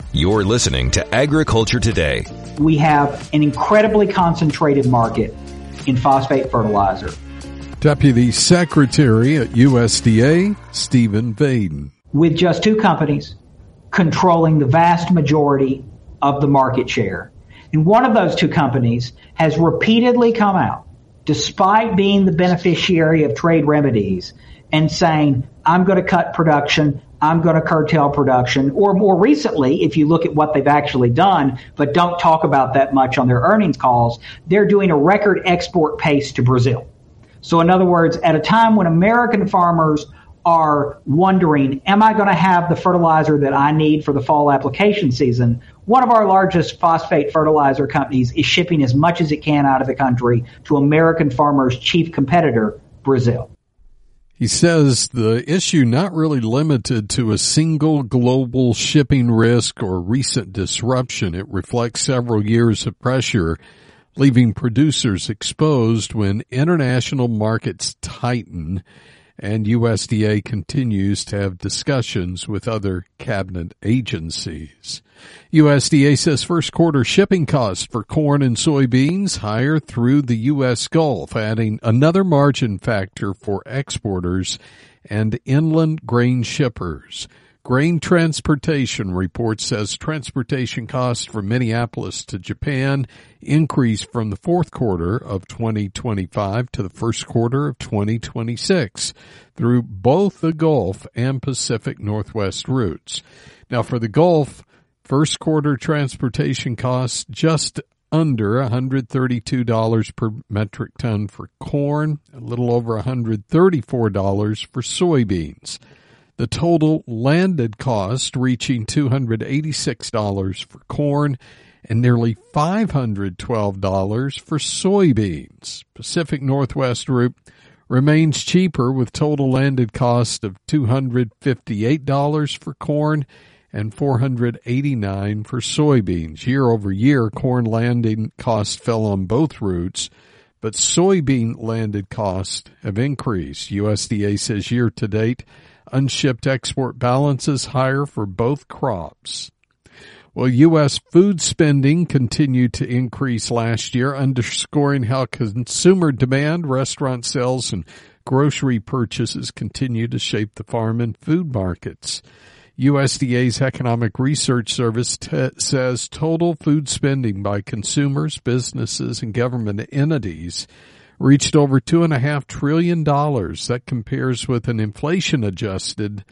You're listening to Agriculture Today. We have an incredibly concentrated market in phosphate fertilizer. Deputy Secretary at USDA, Stephen Vaden. With just two companies controlling the vast majority of the market share. And one of those two companies has repeatedly come out, despite being the beneficiary of trade remedies, and saying, I'm going to cut production, I'm going to curtail production, or more recently, if you look at what they've actually done, but don't talk about that much on their earnings calls, they're doing a record export pace to Brazil. So in other words, at a time when American farmers are wondering, am I going to have the fertilizer that I need for the fall application season, one of our largest phosphate fertilizer companies is shipping as much as it can out of the country to American farmers' chief competitor, Brazil. He says the issue not really limited to a single global shipping risk or recent disruption. It reflects several years of pressure, leaving producers exposed when international markets tighten, and USDA continues to have discussions with other cabinet agencies. USDA says first quarter shipping costs for corn and soybeans higher through the U.S. Gulf, adding another margin factor for exporters and inland grain shippers. Grain Transportation report says transportation costs from Minneapolis to Japan increased from the fourth quarter of 2025 to the first quarter of 2026 through both the Gulf and Pacific Northwest routes. Now for the Gulf, first quarter transportation costs just under $132 per metric ton for corn, a little over $134 for soybeans. The total landed cost reaching $286 for corn and nearly $512 for soybeans. Pacific Northwest route remains cheaper with total landed cost of $258 for corn and $489 for soybeans. Year over year, corn landing costs fell on both routes, but soybean landed costs have increased. USDA says year to date, unshipped export balances higher for both crops. Well, U.S. food spending continued to increase last year, underscoring how consumer demand, restaurant sales, and grocery purchases continue to shape the farm and food markets. USDA's Economic Research Service says total food spending by consumers, businesses, and government entities reached over $2.5 trillion. That compares with an inflation-adjusted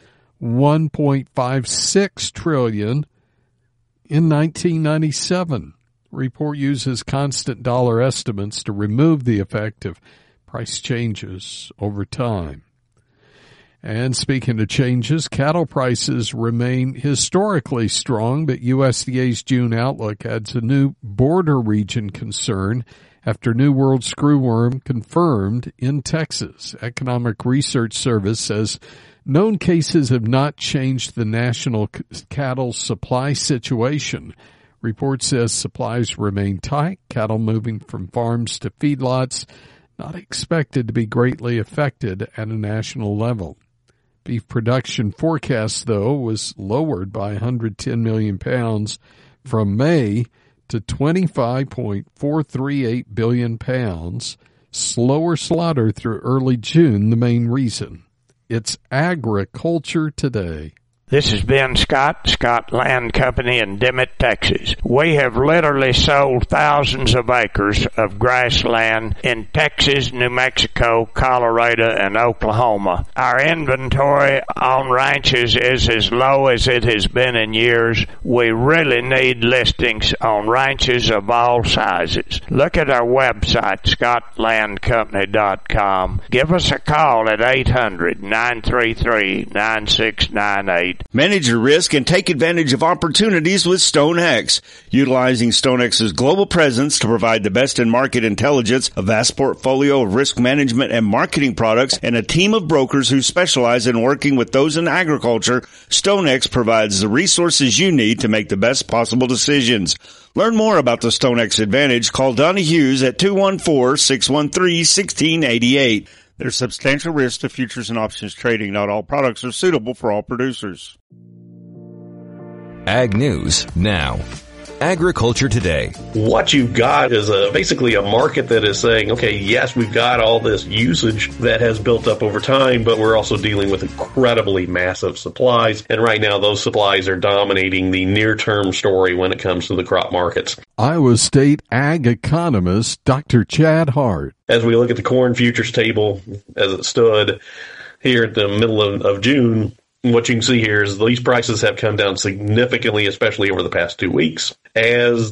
$1.56 trillion in 1997. Report uses constant dollar estimates to remove the effect of price changes over time. And speaking of changes, cattle prices remain historically strong, but USDA's June outlook adds a new border region concern after New World screwworm confirmed in Texas. Economic Research Service says known cases have not changed the national cattle supply situation. Report says supplies remain tight, cattle moving from farms to feedlots not expected to be greatly affected at a national level. Beef production forecast, though, was lowered by 110 million pounds from May to 25.438 billion pounds. Slower slaughter through early June, the main reason. It's Agriculture Today. This is Ben Scott, Scott Land Company in Dimmitt, Texas. We have literally sold thousands of acres of grassland in Texas, New Mexico, Colorado, and Oklahoma. Our inventory on ranches is as low as it has been in years. We really need listings on ranches of all sizes. Look at our website, scottlandcompany.com. Give us a call at 800-933-9698. Manage your risk and take advantage of opportunities with StoneX. Utilizing StoneX's global presence to provide the best in market intelligence, a vast portfolio of risk management and marketing products, and a team of brokers who specialize in working with those in agriculture, StoneX provides the resources you need to make the best possible decisions. Learn more about the StoneX Advantage. Call Donnie Hughes at 214-613-1688. There's substantial risk to futures and options trading. Not all products are suitable for all producers. Ag News now. Agriculture Today. What you've got is basically a market that is saying, okay, yes, we've got all this usage that has built up over time, but we're also dealing with incredibly massive supplies. And right now, those supplies are dominating the near-term story when it comes to the crop markets. Iowa State ag economist Dr. Chad Hart. As we look at the corn futures table as it stood here at the middle of June, what you can see here is these prices have come down significantly, especially over the past 2 weeks, as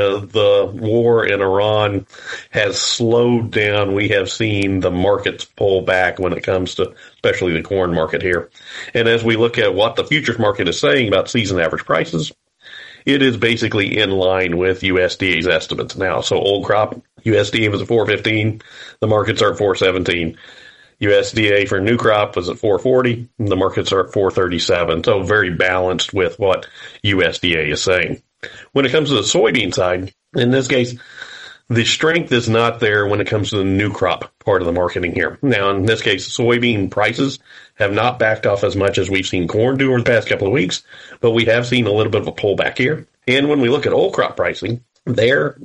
the war in Iran has slowed down. We have seen the markets pull back when it comes to especially the corn market here. And as we look at what the futures market is saying about season average prices, it is basically in line with USDA's estimates now. So old crop, USDA was at 415, the markets are at 417. USDA for new crop was at 440. The markets are at 437. So very balanced with what USDA is saying. When it comes to the soybean side, in this case, the strength is not there when it comes to the new crop part of the marketing here. Now, in this case, soybean prices have not backed off as much as we've seen corn do over the past couple of weeks, but we have seen a little bit of a pullback here. And when we look at old crop pricing, there,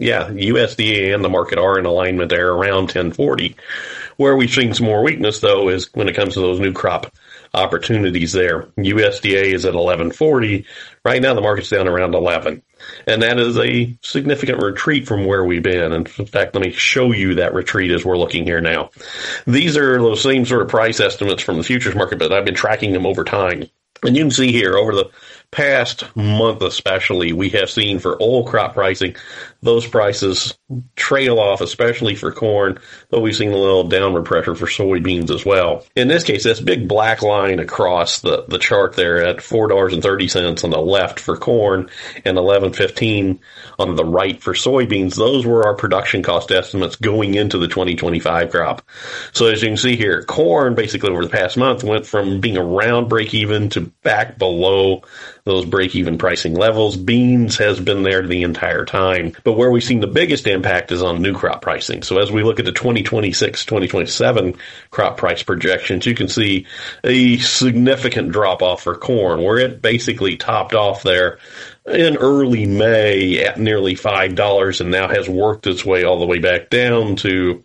USDA and the market are in alignment there around 1040. Where we've seen some more weakness, though, is when it comes to those new crop opportunities there. USDA is at 1140. Right now, the market's down around 11. And that is a significant retreat from where we've been. And in fact, let me show you that retreat as we're looking here now. These are those same sort of price estimates from the futures market, but I've been tracking them over time. And you can see here, over the past month especially, we have seen for old crop pricing, those prices trail off, especially for corn, though we've seen a little downward pressure for soybeans as well. In this case, this big black line across the chart there at $4.30 on the left for corn and $11.15 on the right for soybeans, those were our production cost estimates going into the 2025 crop. So as you can see here, corn basically over the past month went from being around break even to back below those break-even pricing levels. Beans has been there the entire time. But where we've seen the biggest impact is on new crop pricing. So as we look at the 2026, 2027 crop price projections, you can see a significant drop-off for corn, where it basically topped off there in early May at nearly $5 and now has worked its way all the way back down to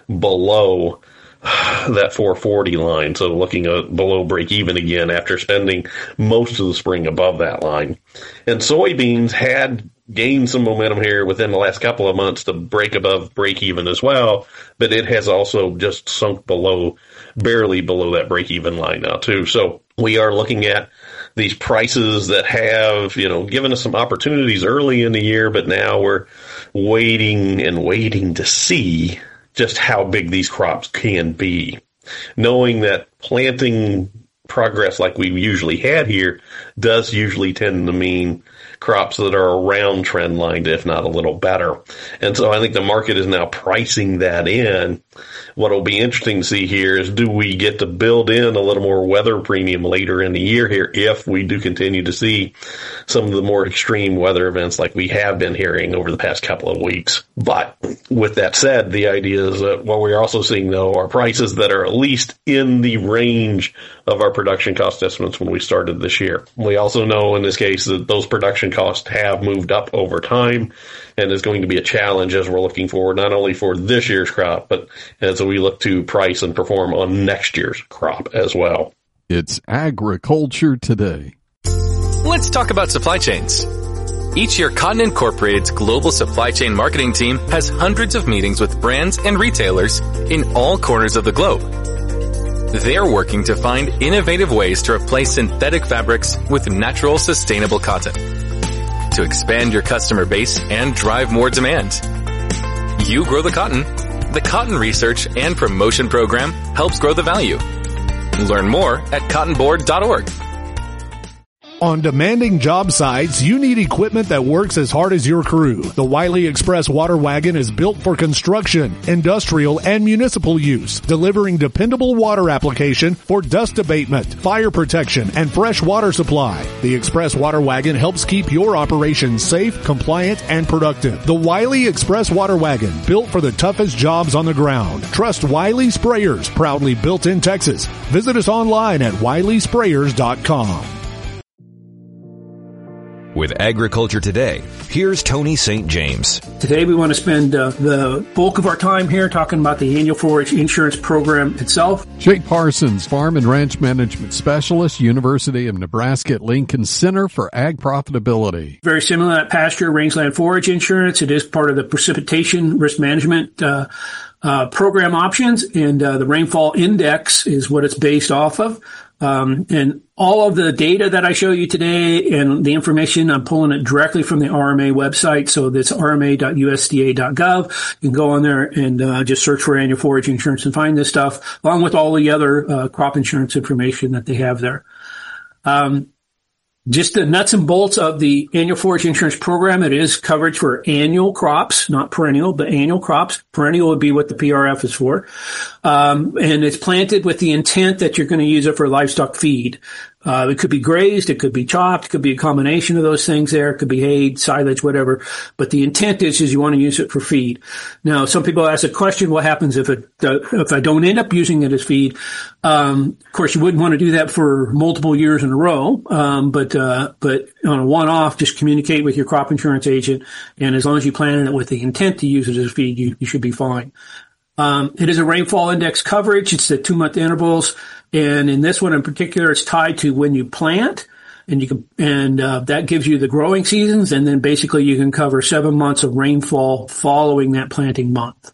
below that 440 line. So looking at below break even again after spending most of the spring above that line. And soybeans had gained some momentum here within the last couple of months to break above break even as well, but it has also just sunk barely below that break even line now too. So we are looking at these prices that have, given us some opportunities early in the year, but now we're waiting to see just how big these crops can be. Knowing that planting progress like we've usually had here does usually tend to mean crops that are around trend line, if not a little better. And so I think the market is now pricing that in. What will be interesting to see here is, do we get to build in a little more weather premium later in the year here if we do continue to see some of the more extreme weather events like we have been hearing over the past couple of weeks. But with that said, the idea is that what we're also seeing, though, are prices that are at least in the range of our production cost estimates when we started this year. We also know in this case that those production costs have moved up over time, and is going to be a challenge as we're looking forward, not only for this year's crop, but as we look to price and perform on next year's crop as well. It's Agriculture Today. Let's talk about supply chains. Each year, Cotton Incorporated's global supply chain marketing team has hundreds of meetings with brands and retailers in all corners of the globe. They're working to find innovative ways to replace synthetic fabrics with natural, sustainable cotton, to expand your customer base and drive more demand. You grow the cotton. The Cotton Research and Promotion Program helps grow the value. Learn more at cottonboard.org. On demanding job sites, you need equipment that works as hard as your crew. The Wiley Express Water Wagon is built for construction, industrial, and municipal use, delivering dependable water application for dust abatement, fire protection, and fresh water supply. The Express Water Wagon helps keep your operation safe, compliant, and productive. The Wiley Express Water Wagon, built for the toughest jobs on the ground. Trust Wiley Sprayers, proudly built in Texas. Visit us online at wileysprayers.com. With Agriculture Today, here's Tony St. James. Today we want to spend the bulk of our time here talking about the annual forage insurance program itself. Jake Parsons, Farm and Ranch Management Specialist, University of Nebraska at Lincoln Center for Ag Profitability. Very similar to pasture rangeland forage insurance. It is part of the precipitation risk management program options, and the rainfall index is what it's based off of. And all of the data that I show you today and the information, I'm pulling it directly from the RMA website. So that's rma.usda.gov. You can go on there and just search for annual forage insurance and find this stuff, along with all the other crop insurance information that they have there. Just the nuts and bolts of the annual forage insurance program. It is coverage for annual crops, not perennial, but annual crops. Perennial would be what the PRF is for. And it's planted with the intent that you're going to use it for livestock feed. It could be grazed, it could be chopped, it could be a combination of those things there. It could be hay, silage, whatever. But the intent is you want to use it for feed. Now, some people ask the question, what happens if I don't end up using it as feed? Of course, you wouldn't want to do that for multiple years in a row. But on a one-off, just communicate with your crop insurance agent. And as long as you plan it with the intent to use it as feed, you should be fine. It is a rainfall index coverage. It's the 2-month intervals. And in this one in particular, it's tied to when you plant, and that gives you the growing seasons. And then basically you can cover 7 months of rainfall following that planting month.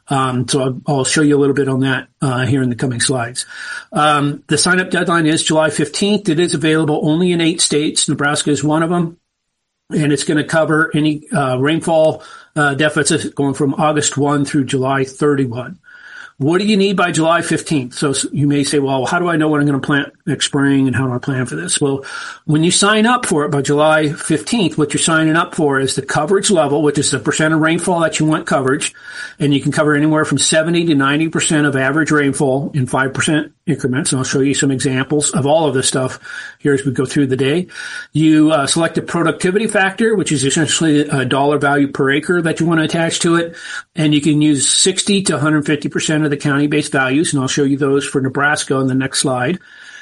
So I'll show you a little bit on that, here in the coming slides. The sign up deadline is July 15th. It is available only in 8 states. Nebraska is one of them. And it's going to cover any, rainfall, deficits going from August 1 through July 31. What do you need by July 15th? So you may say, well, how do I know what I'm going to plant next spring and how do I plan for this? Well, when you sign up for it by July 15th, what you're signing up for is the coverage level, which is the percent of rainfall that you want coverage. And you can cover anywhere from 70 to 90% of average rainfall in 5% increments. And I'll show you some examples of all of this stuff here as we go through the day. You select a productivity factor, which is essentially a dollar value per acre that you want to attach to it. And you can use 60 to 150% of the county-based values, and I'll show you those for Nebraska on the next slide.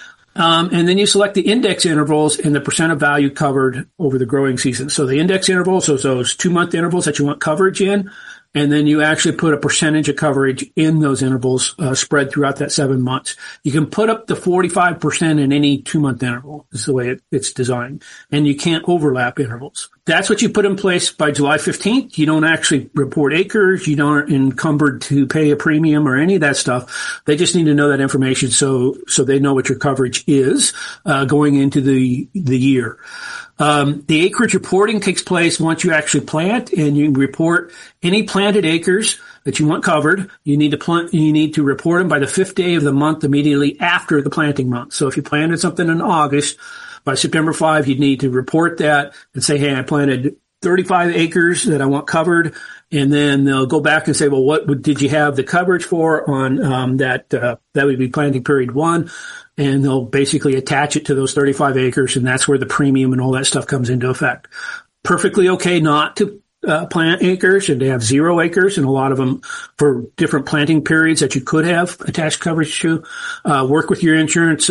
And then you select the index intervals and the percent of value covered over the growing season. So the index intervals, so those 2-month intervals that you want coverage in, and then you actually put a percentage of coverage in those intervals, spread throughout that 7 months. You can put up to 45% in any 2-month interval. This is the way it's designed. And you can't overlap intervals. That's what you put in place by July 15th. You don't actually report acres. You don't encumbered to pay a premium or any of that stuff. They just need to know that information so they know what your coverage is, going into the year. The acreage reporting takes place once you actually plant, and you report any planted acres that you want covered. You need to report them by the 5th day of the month immediately after the planting month. So if you planted something in August, by September 5, you'd need to report that and say, hey, I planted 35 acres that I want covered. And then they'll go back and say, well, what did you have the coverage for on, that would be planting period 1. And they'll basically attach it to those 35 acres. And that's where the premium and all that stuff comes into effect. Perfectly okay not to plant acres and to have 0 acres, and a lot of them for different planting periods that you could have attached coverage to. Work with your insurance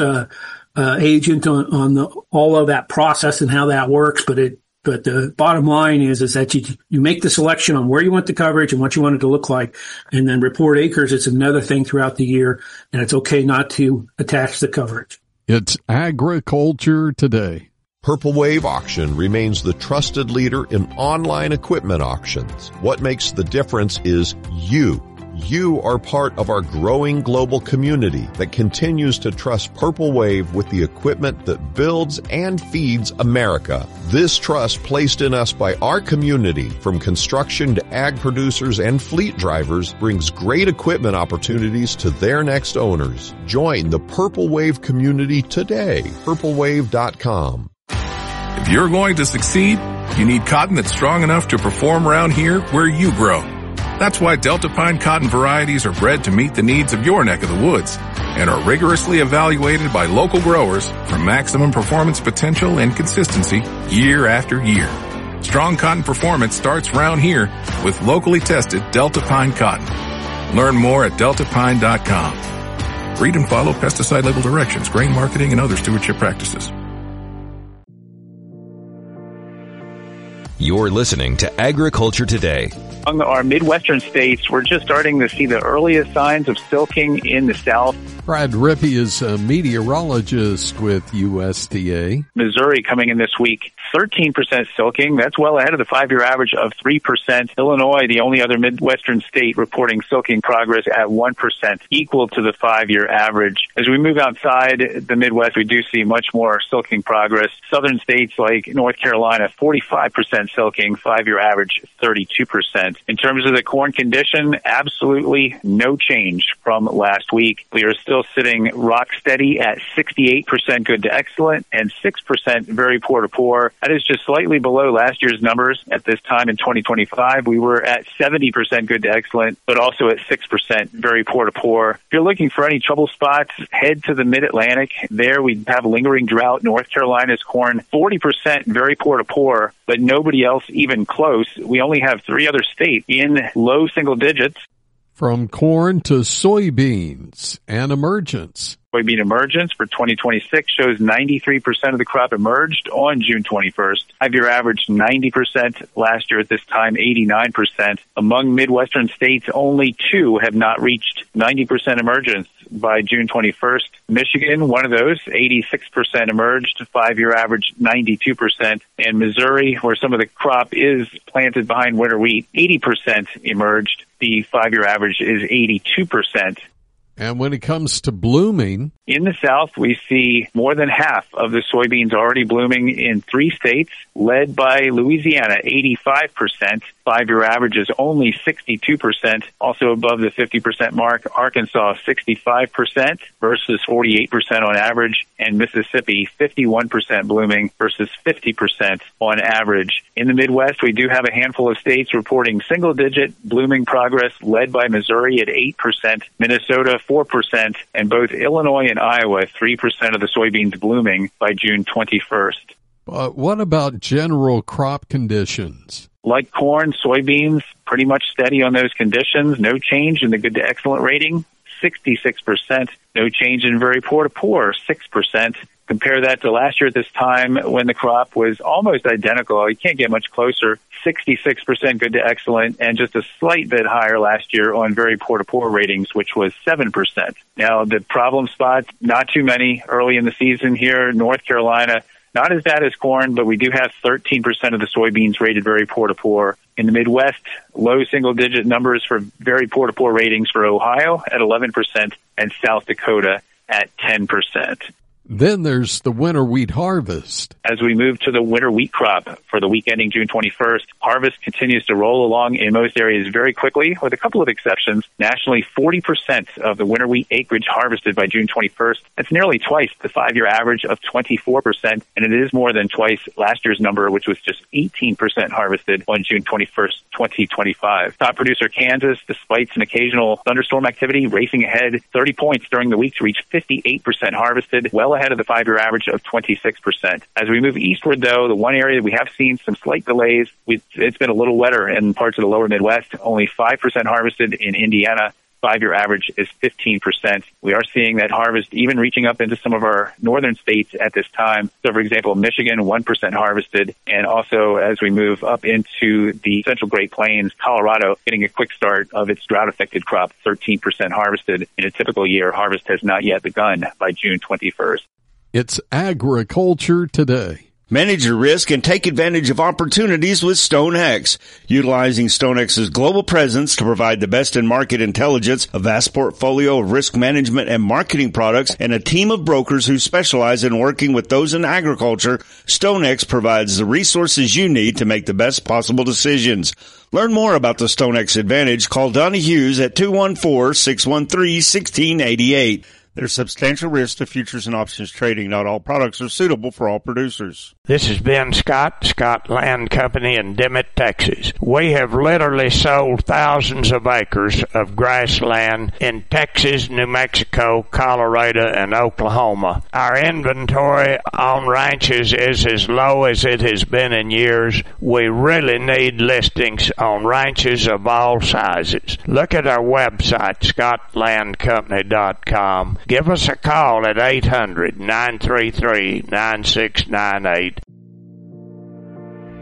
agent on all of that process and how that works. But the bottom line is that you make the selection on where you want the coverage and what you want it to look like, and then report acres. It's another thing throughout the year, and it's okay not to attach the coverage. It's Agriculture Today. Purple Wave Auction remains the trusted leader in online equipment auctions. What makes the difference is you. You are part of our growing global community that continues to trust Purple Wave with the equipment that builds and feeds America. This trust placed in us by our community, from construction to ag producers and fleet drivers, brings great equipment opportunities to their next owners. Join the Purple Wave community today. PurpleWave.com. If you're going to succeed, you need cotton that's strong enough to perform around here where you grow. That's why Delta Pine cotton varieties are bred to meet the needs of your neck of the woods and are rigorously evaluated by local growers for maximum performance potential and consistency year after year. Strong cotton performance starts round here with locally tested Delta Pine cotton. Learn more at deltapine.com. Read and follow pesticide label directions, grain marketing, and other stewardship practices. You're listening to Agriculture Today. Among our Midwestern states, we're just starting to see the earliest signs of silking in the South. Brad Rippey is a meteorologist with USDA. Missouri coming in this week, 13% silking. That's well ahead of the 5-year average of 3%. Illinois, the only other Midwestern state reporting silking progress at 1%, equal to the 5-year average. As we move outside the Midwest, we do see much more silking progress. Southern states like North Carolina, 45% silking, 5-year average 32%. In terms of the corn condition, absolutely no change from last week. We are still sitting rock steady at 68% good to excellent and 6% very poor to poor. That is just slightly below last year's numbers. At this time in 2025, we were at 70% good to excellent, but also at 6% very poor to poor. If you're looking for any trouble spots, head to the Mid-Atlantic. There we have lingering drought. North Carolina's corn, 40% very poor to poor, but nobody else even close. We only have 3 other states in low single digits. From corn to soybeans and emergence. Soybean emergence for 2026 shows 93% of the crop emerged on June 21st. 5-year average 90%. Last year at this time, 89%. Among Midwestern states, only 2 have not reached 90% emergence by June 21st. Michigan, one of those, 86% emerged. 5-year average 92%. And Missouri, where some of the crop is planted behind winter wheat, 80% emerged. The 5-year average is 82%. And when it comes to blooming, in the South, we see more than half of the soybeans already blooming in 3 states, led by Louisiana, 85%. 5-year average is only 62%, also above the 50% mark. Arkansas, 65% versus 48% on average, and Mississippi, 51% blooming versus 50% on average. In the Midwest, we do have a handful of states reporting single-digit blooming progress, led by Missouri at 8%, Minnesota, 4%, and both Illinois and Iowa, 3% of the soybeans blooming by June 21st. But what about general crop conditions? Like corn, soybeans, pretty much steady on those conditions. No change in the good to excellent rating, 66%. No change in very poor to poor, 6%. Compare that to last year at this time when the crop was almost identical. You can't get much closer. 66% good to excellent and just a slight bit higher last year on very poor to poor ratings, which was 7%. Now, the problem spots, not too many early in the season here. North Carolina, not as bad as corn, but we do have 13% of the soybeans rated very poor to poor. In the Midwest, low single-digit numbers for very poor to poor ratings for Ohio at 11% and South Dakota at 10%. Then there's the winter wheat harvest. As we move to the winter wheat crop for the week ending June 21st, harvest continues to roll along in most areas very quickly, with a couple of exceptions. Nationally, 40% of the winter wheat acreage harvested by June 21st. That's nearly twice the 5-year average of 24%, and it is more than twice last year's number, which was just 18% harvested on June 21st, 2025. Top producer Kansas, despite some occasional thunderstorm activity, racing ahead 30 points during the week to reach 58% harvested, well ahead of the 5-year average of 26%. As we move eastward, though, the one area we have seen some slight delays, it's been a little wetter in parts of the lower Midwest, only 5% harvested in Indiana. 5-year average is 15%. We are seeing that harvest even reaching up into some of our northern states at this time. So, for example, Michigan, 1% harvested. And also, as we move up into the central Great Plains, Colorado, getting a quick start of its drought-affected crop, 13% harvested. In a typical year, harvest has not yet begun by June 21st. It's Agriculture Today. Manage your risk and take advantage of opportunities with StoneX. Utilizing StoneX's global presence to provide the best in market intelligence, a vast portfolio of risk management and marketing products, and a team of brokers who specialize in working with those in agriculture, StoneX provides the resources you need to make the best possible decisions. Learn more about the StoneX Advantage. Call Donnie Hughes at 214-613-1688. There's substantial risk to futures and options trading. Not all products are suitable for all producers. This is Ben Scott, Scott Land Company in Dimmitt, Texas. We have literally sold thousands of acres of grassland in Texas, New Mexico, Colorado, and Oklahoma. Our inventory on ranches is as low as it has been in years. We really need listings on ranches of all sizes. Look at our website, scottlandcompany.com. Give us a call at 800-933-9698.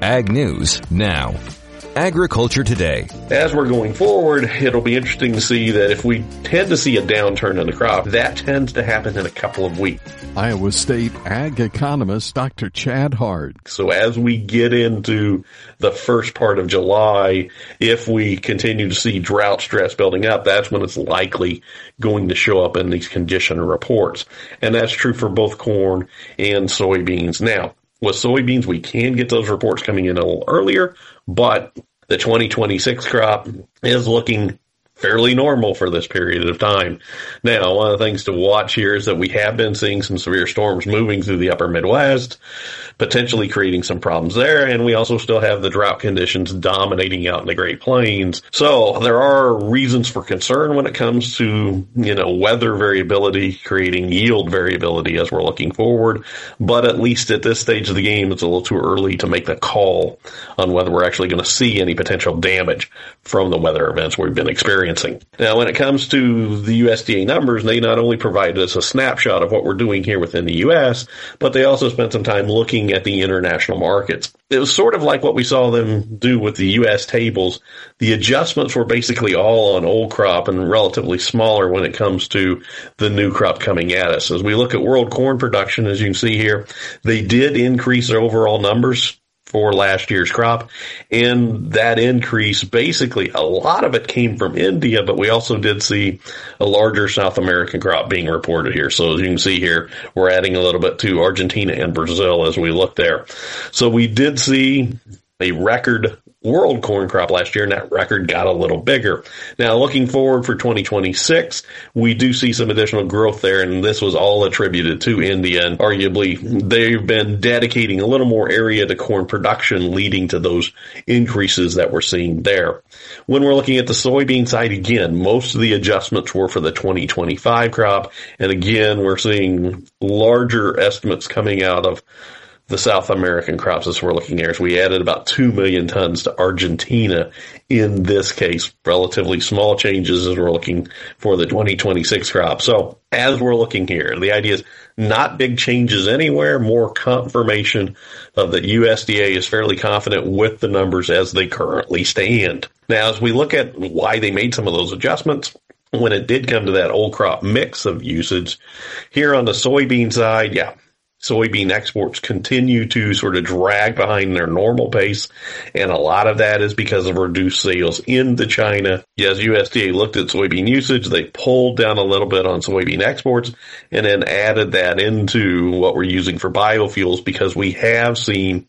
Ag News now. Agriculture Today. As we're going forward, it'll be interesting to see that if we tend to see a downturn in the crop, that tends to happen in a couple of weeks. Iowa State ag economist Dr. Chad Hart. So as we get into the first part of July, if we continue to see drought stress building up, that's when it's likely going to show up in these condition reports. And that's true for both corn and soybeans. Now, with soybeans, we can get those reports coming in a little earlier, but the 2026 crop is looking fairly normal for this period of time. Now, one of the things to watch here is that we have been seeing some severe storms moving through the upper Midwest, potentially creating some problems there, and we also still have the drought conditions dominating out in the Great Plains. So there are reasons for concern when it comes to, weather variability, creating yield variability as we're looking forward, but at least at this stage of the game, it's a little too early to make the call on whether we're actually going to see any potential damage from the weather events we've been experiencing. Now, when it comes to the USDA numbers, they not only provide us a snapshot of what we're doing here within the U.S., but they also spent some time looking at the international markets. It was sort of like what we saw them do with the U.S. tables. The adjustments were basically all on old crop and relatively smaller when it comes to the new crop coming at us. As we look at world corn production, as you can see here, they did increase their overall numbers for last year's crop, and that increase, basically a lot of it came from India, but we also did see a larger South American crop being reported here. So as you can see here, we're adding a little bit to Argentina and Brazil as we look there. So we did see a record world corn crop last year, and that record got a little bigger. Now, looking forward for 2026, we do see some additional growth there, and this was all attributed to India, and arguably they've been dedicating a little more area to corn production, leading to those increases that we're seeing there. When we're looking at the soybean side, again, most of the adjustments were for the 2025 crop, and again, we're seeing larger estimates coming out of the South American crops as we're looking here. So we added about 2 million tons to Argentina in this case. Relatively small changes as we're looking for the 2026 crop. So as we're looking here, the idea is not big changes anywhere, more confirmation of that USDA is fairly confident with the numbers as they currently stand. Now, as we look at why they made some of those adjustments, when it did come to that old crop mix of usage, here on the soybean side, soybean exports continue to sort of drag behind their normal pace, and a lot of that is because of reduced sales into China. As USDA looked at soybean usage, they pulled down a little bit on soybean exports and then added that into what we're using for biofuels, because we have seen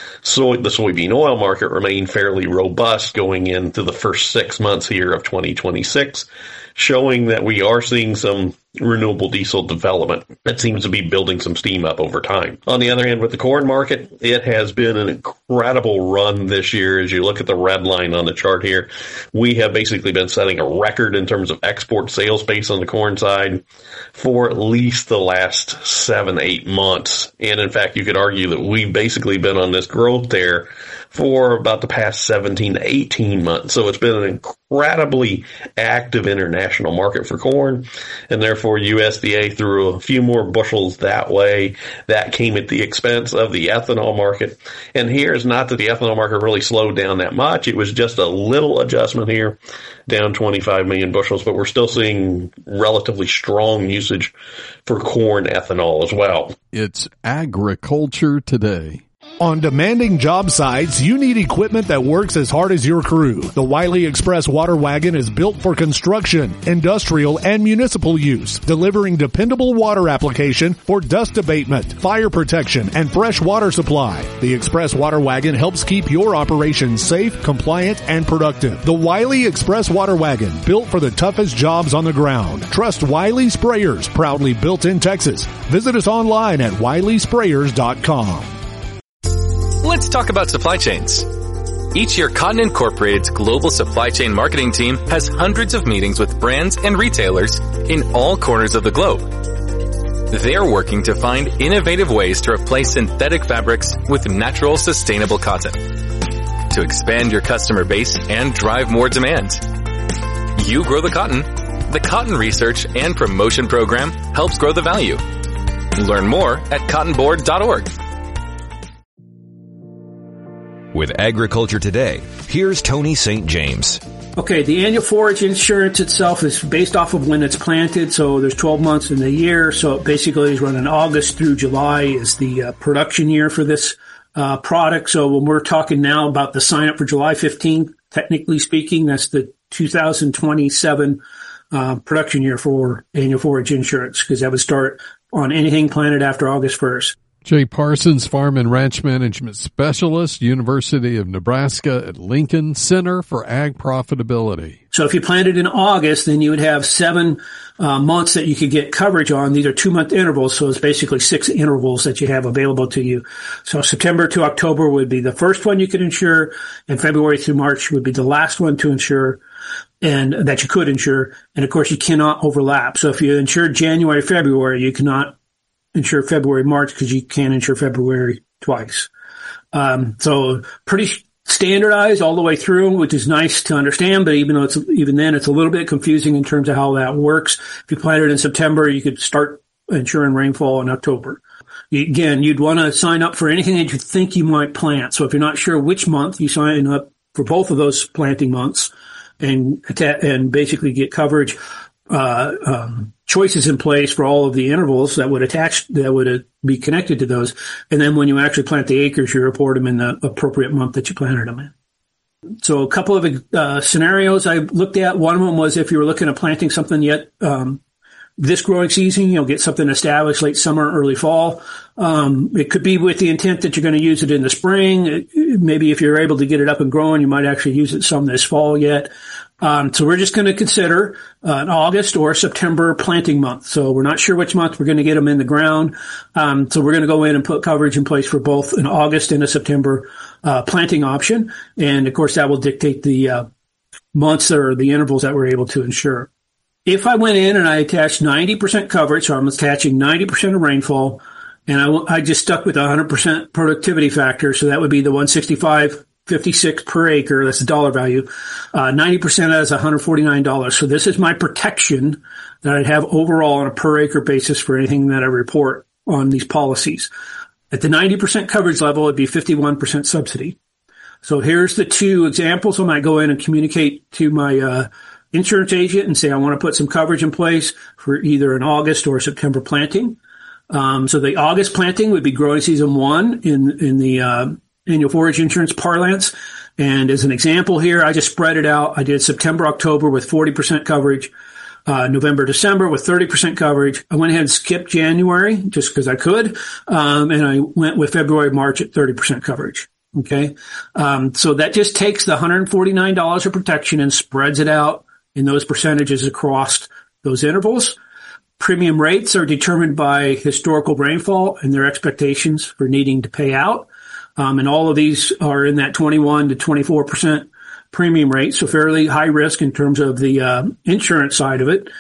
the soybean oil market remain fairly robust going into the first 6 months here of 2026, showing that we are seeing some renewable diesel development that seems to be building some steam up over time. On the other hand, with the corn market, it has been an incredible run this year. As you look at the red line on the chart here, we have basically been setting a record in terms of export sales base on the corn side for at least the last 7-8 months. And in fact, you could argue that we've basically been on this growth there for about the past 17 to 18 months. So it's been an incredibly active international market for corn, and therefore USDA threw a few more bushels that way. That came at the expense of the ethanol market. And here is not that the ethanol market really slowed down that much. It was just a little adjustment here, down 25 million bushels, but we're still seeing relatively strong usage for corn ethanol as well. It's Agriculture Today. On demanding job sites, you need equipment that works as hard as your crew. The Wiley Express water wagon is built for construction, industrial, and municipal use, delivering dependable water application for dust abatement, fire protection, and fresh water supply. The Express water wagon helps keep your operation safe, compliant, and productive. The Wiley Express water wagon, built for the toughest jobs on the ground. Trust Wiley Sprayers, proudly built in Texas. Visit us online at wileysprayers.com. Let's talk about supply chains. Each year, Cotton Incorporated's global supply chain marketing team has hundreds of meetings with brands and retailers in all corners of the globe. They're working to find innovative ways to replace synthetic fabrics with natural, sustainable cotton, to expand your customer base and drive more demand. You grow the cotton. The Cotton Research and Promotion Program helps grow the value. Learn more at cottonboard.org. With Agriculture Today, here's Tony St. James. Okay, the annual forage insurance itself is based off of when it's planted, so there's 12 months in the year, so it basically is running August through July is the production year for this product. So when we're talking now about the sign up for July 15th, technically speaking, that's the 2027 production year for annual forage insurance, because that would start on anything planted after August 1st. Jay Parsons, Farm and Ranch Management Specialist, University of Nebraska at Lincoln Center for Ag Profitability. So if you planted in August, then you would have 7 months that you could get coverage on. These are 2-month intervals, so it's basically 6 intervals that you have available to you. So September to October would be the first one you could insure, and February through March would be the last one to insure, and that you could insure. And of course, you cannot overlap. So if you insure January, February, you cannot insure February, March, because you can't insure February twice. So pretty standardized all the way through, which is nice to understand, but even then it's a little bit confusing in terms of how that works. If you planted in September, you could start insuring rainfall in October. Again, you'd want to sign up for anything that you think you might plant. So if you're not sure which month, you sign up for both of those planting months and basically get coverage, choices in place for all of the intervals that would be connected to those. And then when you actually plant the acres, you report them in the appropriate month that you planted them in. So a couple of scenarios I looked at. One of them was if you were looking at planting something yet this growing season, get something established late summer, early fall. It could be with the intent that you're going to use it in the spring. Maybe if you're able to get it up and growing, you might actually use it some this fall yet. So we're just going to consider an August or September planting month. So we're not sure which month we're going to get them in the ground. So we're going to go in and put coverage in place for both an August and a September planting option. And of course, that will dictate the months or the intervals that we're able to insure. If I went in and I attached 90% coverage, so I'm attaching 90% of rainfall, and I just stuck with 100% productivity factor, so that would be the 165.56 per acre. That's the dollar value. 90% is $149. So this is my protection that I'd have overall on a per acre basis for anything that I report on these policies. At the 90% coverage level, it'd be 51% subsidy. So here's the 2 examples. I might go in and communicate to my insurance agent and say, I want to put some coverage in place for either an August or September planting. So the August planting would be growing season 1 in the annual forage insurance parlance. And as an example here, I just spread it out. I did September, October with 40% coverage, November, December with 30% coverage. I went ahead and skipped January just because I could. And I went with February, March at 30% coverage. Okay. So that just takes the $149 of protection and spreads it out in those percentages across those intervals. Premium rates are determined by historical rainfall and their expectations for needing to pay out. And all of these are in that 21 to 24% premium rate, so fairly high risk in terms of the insurance side of it,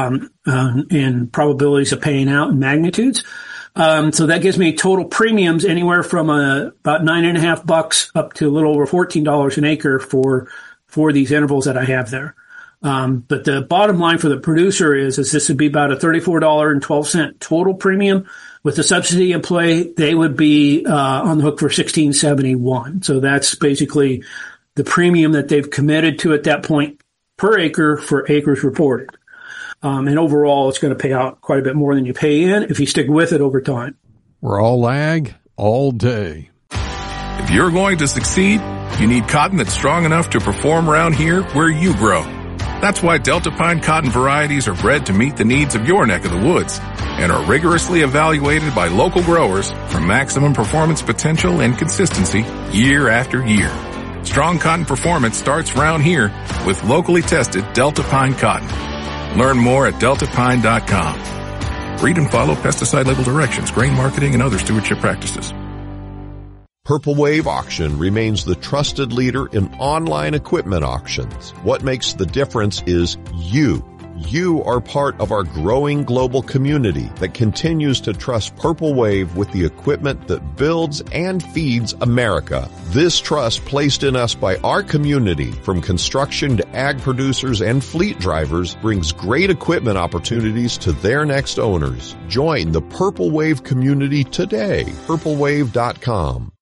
and probabilities of paying out and magnitudes. So that gives me total premiums anywhere from about $9.50 up to a little over $14 an acre for these intervals that I have there. But the bottom line for the producer is this would be about a $34.12 total premium. With the subsidy in play, they would be on the hook for $16.71. So that's basically the premium that they've committed to at that point per acre for acres reported. And overall, it's going to pay out quite a bit more than you pay in if you stick with it over time. We're all ag all day. If you're going to succeed, you need cotton that's strong enough to perform around here where you grow. That's why Delta Pine cotton varieties are bred to meet the needs of your neck of the woods and are rigorously evaluated by local growers for maximum performance potential and consistency year after year. Strong cotton performance starts round here with locally tested Delta Pine cotton. Learn more at deltapine.com. Read and follow pesticide label directions, grain marketing, and other stewardship practices. Purple Wave Auction remains the trusted leader in online equipment auctions. What makes the difference is you. You are part of our growing global community that continues to trust Purple Wave with the equipment that builds and feeds America. This trust placed in us by our community, from construction to ag producers and fleet drivers, brings great equipment opportunities to their next owners. Join the Purple Wave community today. PurpleWave.com.